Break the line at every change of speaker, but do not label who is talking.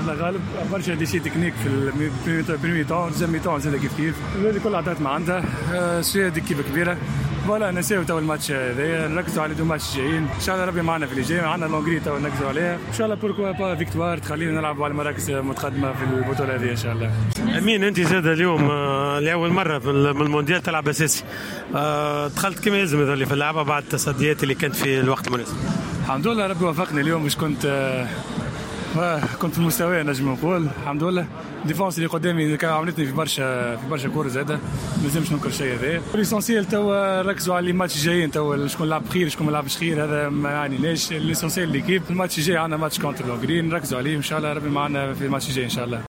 الله غالب. برشا دي شي تكنيك في البريمي طون زي طون زاد كيف الولاد كل عطات ما عندها شويه دي كيف كبيره. فوالا نساو تو الماتش هذايا، نركزوا على دو ماتش جايين ان شاء الله. ربي معنا في اللي جاي، معنا لونغري تو نركزوا عليها ان شاء الله. بوركوا با فيكتوار تخلينا نلعبوا على مراكز متقدمه في البطوله هذه ان شاء الله.
امين، انت زاد اليوم لاول مره في المونديال تلعب اساسي، دخلت كما يلزم اللي في اللعبه بعد التصديات اللي كانت في الوقت المناسب.
الحمد لله ربي وفقني اليوم، مش كنت في المستوى نجم نقول الحمد لله. ديفونس اللي قدامي عاونتني في برشا كور زاده، ما لازمش ننكر شيء هذا. ليسونسيال توا ركزوا على الماتش الجايين، توا شكون لعب خير شكون ما لعبش خير هذا ما يعنيناش. ليسونسيال ليكيب الماتش الجاي عندنا ماتش كونتر لونغري، نركزوا عليه ان شاء الله. ربي معنا في الماتش الجاي ان شاء الله.